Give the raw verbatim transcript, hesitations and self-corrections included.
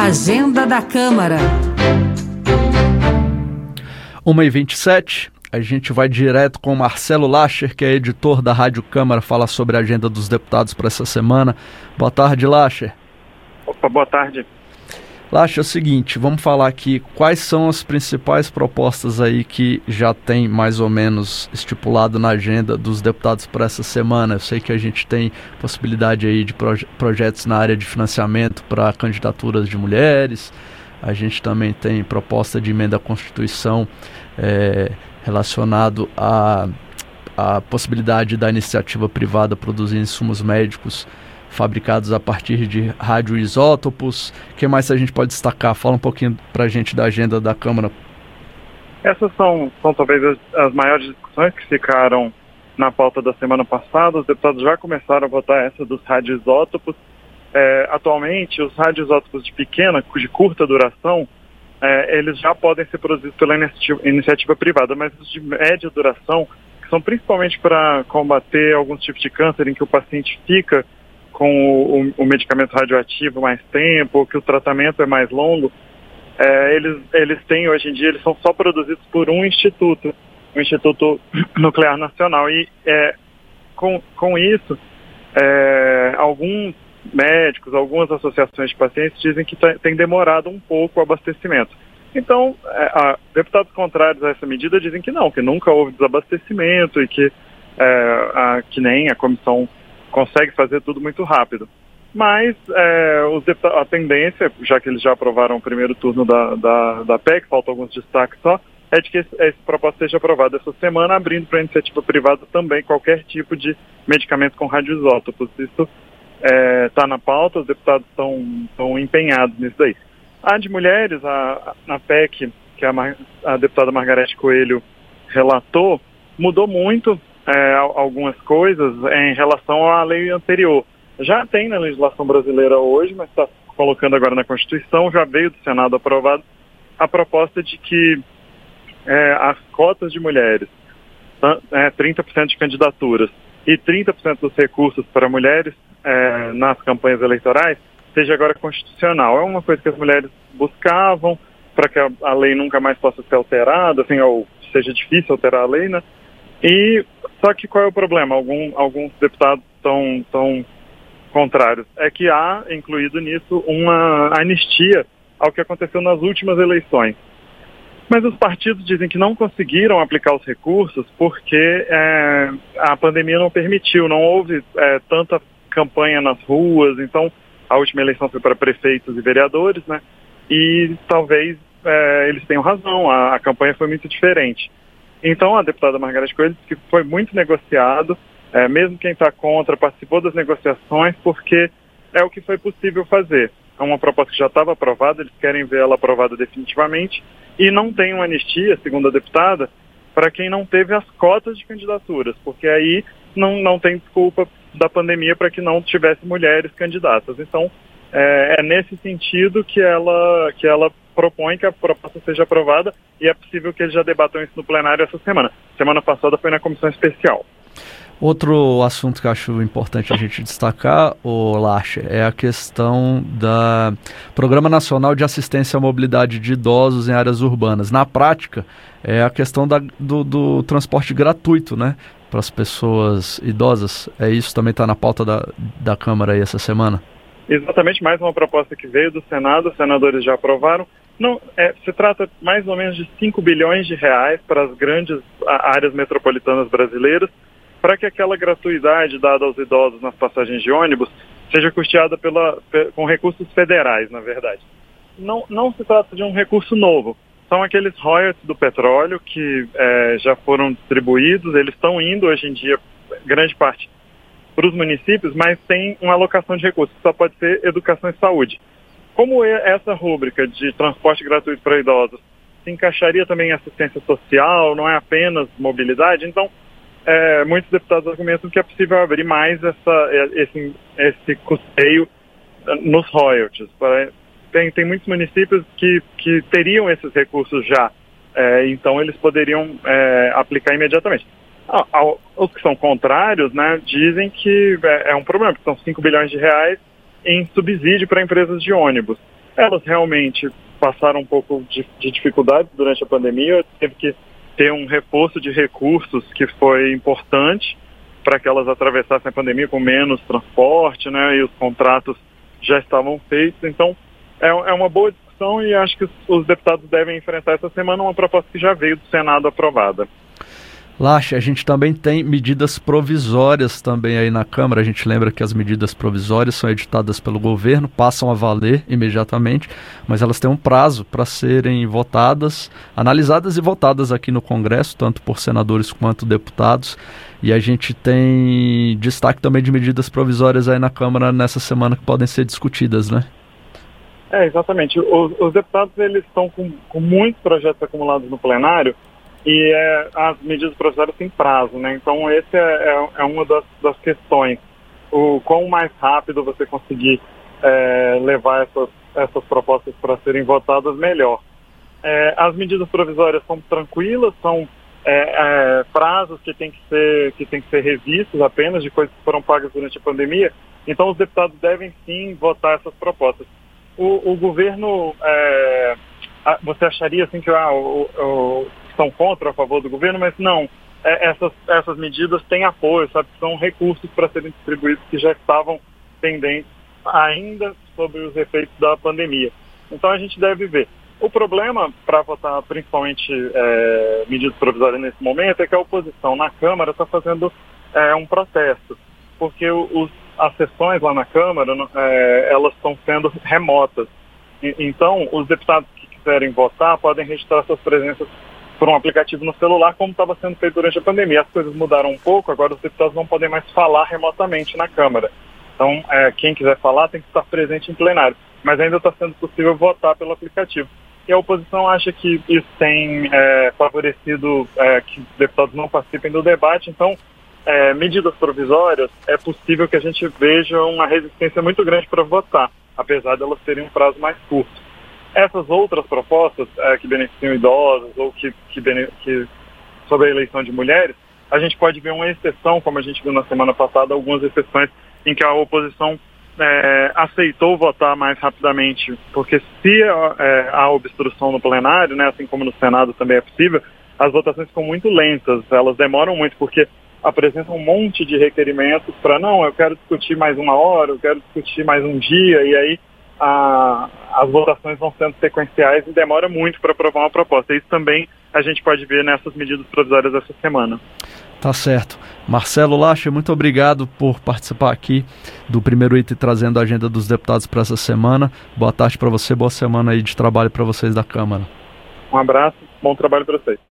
Agenda da Câmara. uma e vinte e sete, a gente vai direto com o Marcelo Lacher, que é editor da Rádio Câmara, falar sobre a agenda dos deputados para essa semana. Boa tarde, Lacher. Opa, boa tarde. Lacher, é o seguinte, vamos falar aqui quais são as principais propostas aí que já tem mais ou menos estipulado na agenda dos deputados para essa semana. Eu sei que a gente tem possibilidade aí de proje- projetos na área de financiamento para candidaturas de mulheres. A gente também tem proposta de emenda à Constituição é, relacionado à, à possibilidade da iniciativa privada produzir insumos médicos fabricados a partir de radioisótopos. O que mais a gente pode destacar? Fala um pouquinho para a gente da agenda da Câmara. Essas são, são talvez as, as maiores discussões que ficaram na pauta da semana passada. Os deputados já começaram a votar essa dos radioisótopos. É, atualmente, os radioisótopos de pequena, de curta duração, é, eles já podem ser produzidos pela iniciativa, iniciativa privada, mas os de média duração, que são principalmente para combater alguns tipos de câncer em que o paciente fica com o, o, o medicamento radioativo mais tempo, ou que o tratamento é mais longo, é, eles, eles têm, hoje em dia, eles são só produzidos por um instituto, o Instituto Nuclear Nacional. E é, com, com isso, é, alguns médicos, algumas associações de pacientes dizem que tá, tem demorado um pouco o abastecimento. Então, é, a, deputados contrários a essa medida dizem que não, que nunca houve desabastecimento e que, é, a, que nem a comissão consegue fazer tudo muito rápido. Mas é, os deputados, a tendência, já que eles já aprovaram o primeiro turno da, da, da P E C, faltam alguns destaques só, é de que esse, esse proposta seja aprovado essa semana, abrindo para a iniciativa privada também qualquer tipo de medicamento com radioisótopos. Isso está é, na pauta, os deputados estão empenhados nisso daí. A de mulheres, a, a P E C, que a, a deputada Margarete Coelho relatou, mudou muito é, algumas coisas em relação à lei anterior. Já tem na legislação brasileira hoje, mas está colocando agora na Constituição, já veio do Senado aprovado a proposta de que é, as cotas de mulheres, é, trinta por cento de candidaturas e trinta por cento dos recursos para mulheres é, nas campanhas eleitorais, seja agora constitucional. É uma coisa que as mulheres buscavam para que a, a lei nunca mais possa ser alterada, assim, ou seja difícil alterar a lei, né? E só que qual é o problema? Algum, alguns deputados estão tão contrários. É que há incluído nisso uma anistia ao que aconteceu nas últimas eleições. Mas os partidos dizem que não conseguiram aplicar os recursos porque é, a pandemia não permitiu, não houve é, tanta campanha nas ruas, então a última eleição foi para prefeitos e vereadores, né? E talvez é, eles tenham razão, a, a campanha foi muito diferente. Então a deputada Margarete Coelho disse que foi muito negociado, é, mesmo quem está contra participou das negociações, porque é o que foi possível fazer. É uma proposta que já estava aprovada, eles querem ver ela aprovada definitivamente, e não tem uma anistia, segundo a deputada, para quem não teve as cotas de candidaturas, porque aí não, não tem desculpa da pandemia para que não tivesse mulheres candidatas. Então, é, é nesse sentido que ela, que ela propõe que a proposta seja aprovada, e é possível que eles já debatam isso no plenário essa semana. Semana passada foi na comissão especial. Outro assunto que eu acho importante a gente destacar, o Lacher, é a questão do Programa Nacional de Assistência à Mobilidade de Idosos em Áreas Urbanas. Na prática, é a questão da, do, do transporte gratuito, né, para as pessoas idosas. É isso também está na pauta da, da Câmara aí essa semana? Exatamente, mais uma proposta que veio do Senado, os senadores já aprovaram. Não, é, se trata mais ou menos de cinco bilhões de reais para as grandes áreas metropolitanas brasileiras, para que aquela gratuidade dada aos idosos nas passagens de ônibus seja custeada pela, com recursos federais, na verdade. Não, não se trata de um recurso novo. São aqueles royalties do petróleo que é, já foram distribuídos, eles estão indo hoje em dia, grande parte, para os municípios, mas tem uma alocação de recursos, que só pode ser educação e saúde. Como essa rúbrica de transporte gratuito para idosos se encaixaria também em assistência social, não é apenas mobilidade, então É, muitos deputados argumentam que é possível abrir mais essa, esse, esse custeio nos royalties. Tem, tem muitos municípios que, que teriam esses recursos já, é, então eles poderiam é, aplicar imediatamente. Os que são contrários, né, dizem que é, é um problema, porque são cinco bilhões de reais em subsídio para empresas de ônibus. elas realmente passaram um pouco de, de dificuldades durante a pandemia, teve que ter um reforço de recursos que foi importante para que elas atravessassem a pandemia com menos transporte, né, e os contratos já estavam feitos. Então, é, é uma boa discussão e acho que os, os deputados devem enfrentar essa semana uma proposta que já veio do Senado aprovada. Lache, a gente também tem medidas provisórias também aí na Câmara. A gente lembra que as medidas provisórias são editadas pelo governo, passam a valer imediatamente, mas elas têm um prazo para serem votadas, analisadas e votadas aqui no Congresso, tanto por senadores quanto deputados. E a gente tem destaque também de medidas provisórias aí na Câmara nessa semana que podem ser discutidas, né? É, exatamente. Os, os deputados eles estão com, com muitos projetos acumulados no plenário, e é, as medidas provisórias têm prazo, né? Então, esse é, é, é uma das, das questões. O quão mais rápido você conseguir é, levar essas, essas propostas para serem votadas, melhor. É, as medidas provisórias são tranquilas, são é, é, prazos que têm que ser, que têm que ser revistos apenas de coisas que foram pagas durante a pandemia. Então, os deputados devem sim votar essas propostas. O, o governo, é, você acharia assim que ah, o, o estão contra ou a favor do governo, mas não, é, essas, essas medidas têm apoio, sabe? São recursos para serem distribuídos que já estavam pendentes ainda sobre os efeitos da pandemia. Então a gente deve ver. O problema para votar principalmente é, medidas provisórias nesse momento é que a oposição na Câmara está fazendo é, um protesto, porque os, as sessões lá na Câmara, é, elas estão sendo remotas. E, então os deputados que quiserem votar podem registrar suas presenças por um aplicativo no celular, como estava sendo feito durante a pandemia. As coisas mudaram um pouco, agora os deputados não podem mais falar remotamente na Câmara. Então, é, quem quiser falar tem que estar presente em plenário. Mas ainda está sendo possível votar pelo aplicativo. E a oposição acha que isso tem é, favorecido é, que os deputados não participem do debate. Então, é, medidas provisórias, é possível que a gente veja uma resistência muito grande para votar, apesar de elas terem um prazo mais curto. Essas outras propostas é, que beneficiam idosos ou que, que, que sobre a eleição de mulheres, a gente pode ver uma exceção, como a gente viu na semana passada, algumas exceções em que a oposição é, aceitou votar mais rapidamente, porque se é, há obstrução no plenário, né, assim como no Senado também é possível, as votações ficam muito lentas, elas demoram muito, porque apresentam um monte de requerimentos para, não, eu quero discutir mais uma hora, eu quero discutir mais um dia, e aí A, as votações vão sendo sequenciais e demora muito para aprovar uma proposta. Isso também a gente pode ver nessas medidas provisórias essa semana. Tá certo. Marcelo Lache, muito obrigado por participar aqui do Primeiro Item, trazendo a agenda dos deputados para essa semana. Boa tarde para você, boa semana aí de trabalho para vocês da Câmara. Um abraço, bom trabalho para vocês.